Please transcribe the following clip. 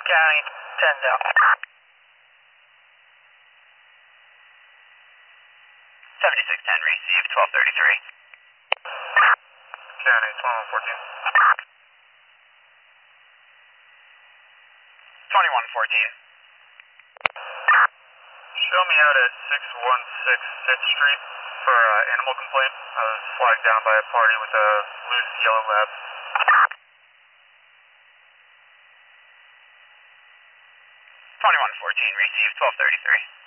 County, 10 down. 7610, receive 1233. County, 2114. 2114. Show me out at 616 5th Street for animal complaint. I was flagged down by a party with a loose yellow lab. 2114, receive 1233.